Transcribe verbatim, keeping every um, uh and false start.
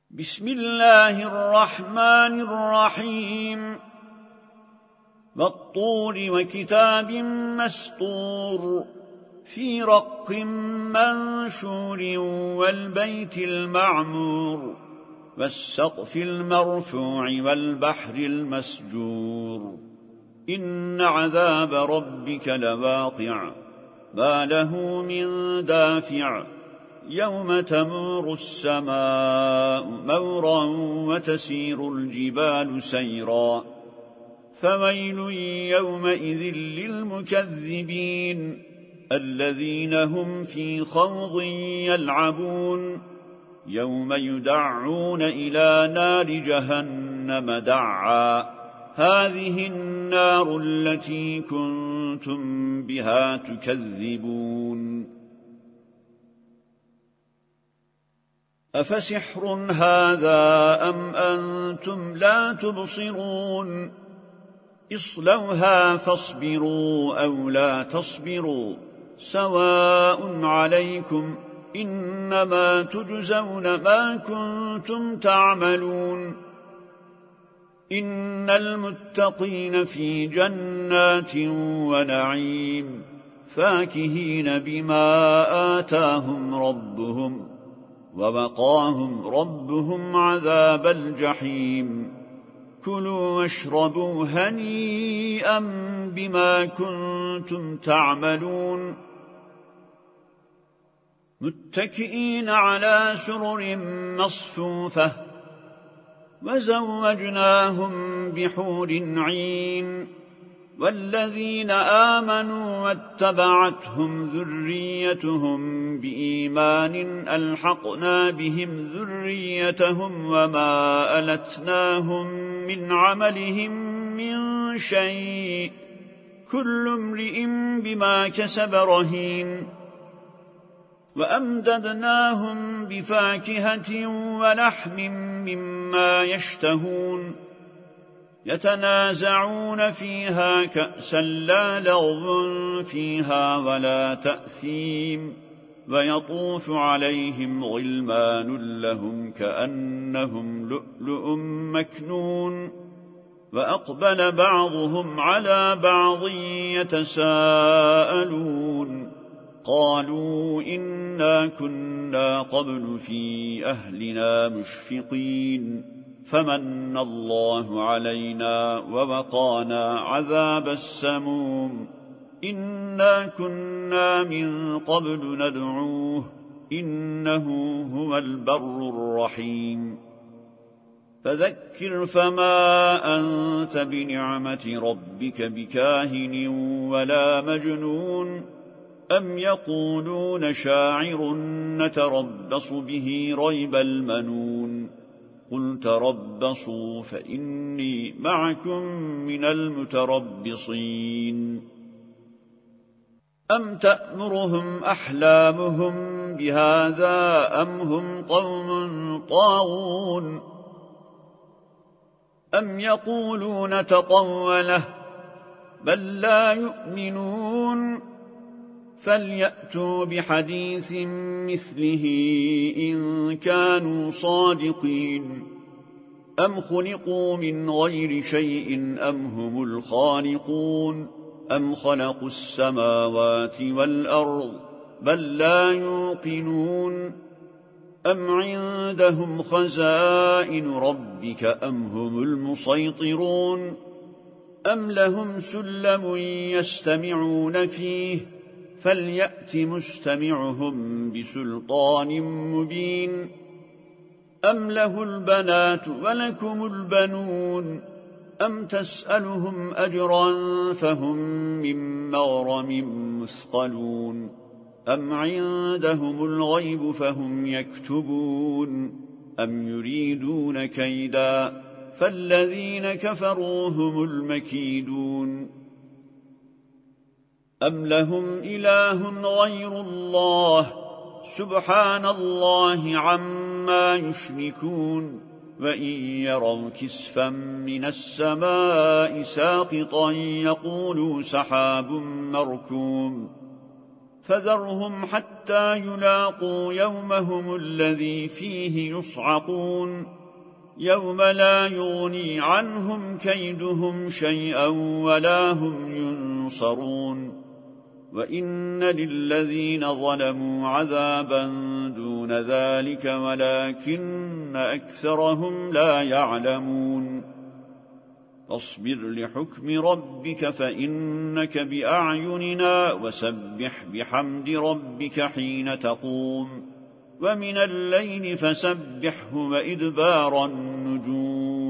بسم الله الرحمن الرحيم والطور وكتاب مسطور في رق منشور والبيت المعمور والسقف المرفوع والبحر المسجور إن عذاب ربك لواقع ما له من دافع يوم تمور السماء مورا وتسير الجبال سيرا فويل يومئذ للمكذبين الذين هم في خوض يلعبون يوم يدعون إلى نار جهنم دعا هذه النار التي كنتم بها تكذبون أفسحر هذا أم أنتم لا تبصرون اصلوها فاصبروا أو لا تصبروا سواء عليكم إنما تجزون ما كنتم تعملون إن المتقين في جنات ونعيم فاكهين بما آتاهم ربهم ووقاهم ربهم عذاب الجحيم كلوا واشربوا هنيئا بما كنتم تعملون متكئين على سرر مصفوفة وزوجناهم بحور عين والذين آمنوا واتبعتهم ذريتهم بإيمان ألحقنا بهم ذريتهم وما ألتناهم من عملهم من شيء كل امرئ بما كسب رهين وأمددناهم بفاكهة ولحم مما يشتهون يتنازعون فيها كأسا لا لغو فيها ولا تأثيم ويطوف عليهم غلمان لهم كأنهم لؤلؤ مكنون وأقبل بعضهم على بعض يتساءلون قالوا إنا كنا قبل في أهلنا مشفقين فمن الله علينا ووقانا عذاب السموم إنا كنا من قبل ندعوه إنه هو البر الرحيم فذكر فما أنت بنعمة ربك بكاهن ولا مجنون أم يقولون شاعر نتربص به ريب المنون قل تربصوا فإني معكم من المتربصين أم تأمرهم أحلامهم بهذا أم هم قوم طاغون أم يقولون تطوله بل لا يؤمنون فليأتوا بحديث مثله إن كانوا صادقين أم خلقوا من غير شيء أم هم الخالقون أم خلقوا السماوات والأرض بل لا يوقنون أم عندهم خزائن ربك أم هم المسيطرون أم لهم سلم يستمعون فيه فليأت مستمعهم بسلطان مبين أم له البنات ولكم البنون أم تسألهم أجرا فهم من مغرم مثقلون أم عندهم الغيب فهم يكتبون أم يريدون كيدا فالذين كفروا هم المكيدون أم لهم إله غير الله سبحان الله عما يشركون وإن يروا كسفا من السماء ساقطا يقولوا سحاب مركوم فذرهم حتى يلاقوا يومهم الذي فيه يصعقون يوم لا يغني عنهم كيدهم شيئا ولا هم ينصرون وإن للذين ظلموا عذابا دون ذلك ولكن أكثرهم لا يعلمون فاصبر لحكم ربك فإنك بأعيننا وسبح بحمد ربك حين تقوم ومن الليل فسبحه وإدبار النجوم